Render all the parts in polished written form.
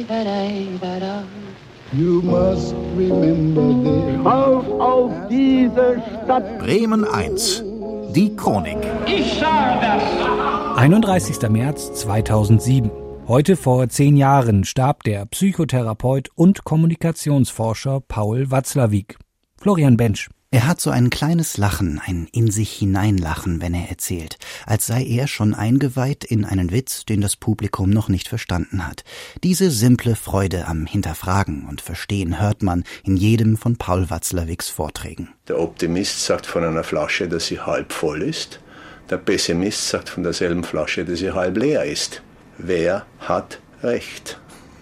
You must remember this. Auf diese Stadt. Bremen 1. Die Chronik. Ich sage das. 31. März 2007. Heute vor 10 Jahren starb der Psychotherapeut und Kommunikationsforscher Paul Watzlawick. Florian Bensch. Er hat so ein kleines Lachen, ein in sich hineinlachen, wenn er erzählt, als sei er schon eingeweiht in einen Witz, den das Publikum noch nicht verstanden hat. Diese simple Freude am Hinterfragen und Verstehen hört man in jedem von Paul Watzlawicks Vorträgen. Der Optimist sagt von einer Flasche, dass sie halb voll ist. Der Pessimist sagt von derselben Flasche, dass sie halb leer ist. Wer hat recht?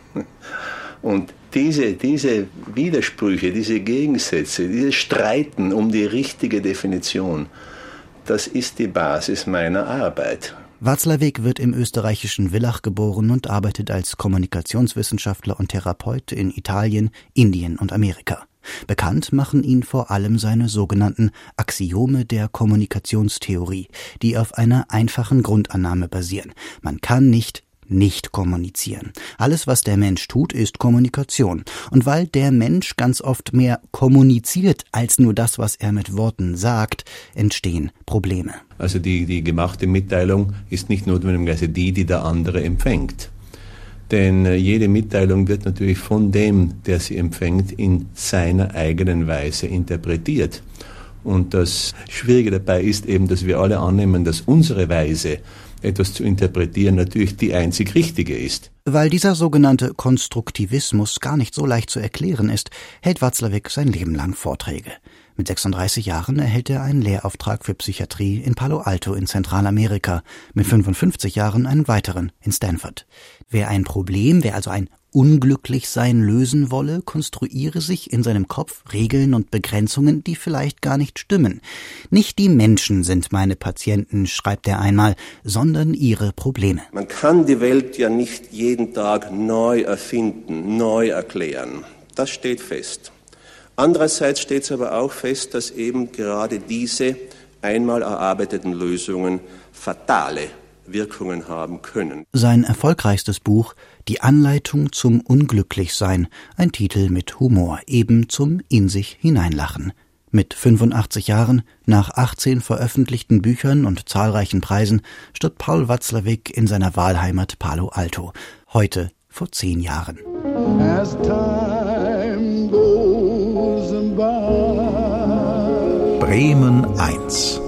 Und diese Widersprüche, diese Gegensätze, dieses Streiten um die richtige Definition, das ist die Basis meiner Arbeit. Watzlawick wird im österreichischen Villach geboren und arbeitet als Kommunikationswissenschaftler und Therapeut in Italien, Indien und Amerika. Bekannt machen ihn vor allem seine sogenannten Axiome der Kommunikationstheorie, die auf einer einfachen Grundannahme basieren. Man kann nicht kommunizieren. Alles, was der Mensch tut, ist Kommunikation. Und weil der Mensch ganz oft mehr kommuniziert als nur das, was er mit Worten sagt, entstehen Probleme. Also die gemachte Mitteilung ist nicht notwendigerweise die der andere empfängt. Denn jede Mitteilung wird natürlich von dem, der sie empfängt, in seiner eigenen Weise interpretiert. Und das Schwierige dabei ist eben, dass wir alle annehmen, dass unsere Weise, etwas zu interpretieren, natürlich die einzig richtige ist. Weil dieser sogenannte Konstruktivismus gar nicht so leicht zu erklären ist, hält Watzlawick sein Leben lang Vorträge. Mit 36 Jahren erhält er einen Lehrauftrag für Psychiatrie in Palo Alto in Zentralamerika, mit 55 Jahren einen weiteren in Stanford. Wer also ein Unglücklichsein lösen wolle, konstruiere sich in seinem Kopf Regeln und Begrenzungen, die vielleicht gar nicht stimmen. Nicht die Menschen sind meine Patienten, schreibt er einmal, sondern ihre Probleme. Man kann die Welt ja nicht jeden Tag neu erfinden, neu erklären. Das steht fest. Andererseits steht es aber auch fest, dass eben gerade diese einmal erarbeiteten Lösungen fatale Wirkungen haben können. Sein erfolgreichstes Buch, Die Anleitung zum Unglücklichsein, ein Titel mit Humor, eben zum in sich hineinlachen. Mit 85 Jahren, nach 18 veröffentlichten Büchern und zahlreichen Preisen, stirbt Paul Watzlawick in seiner Wahlheimat Palo Alto. Heute vor 10 Jahren. As time goes by. Bremen 1.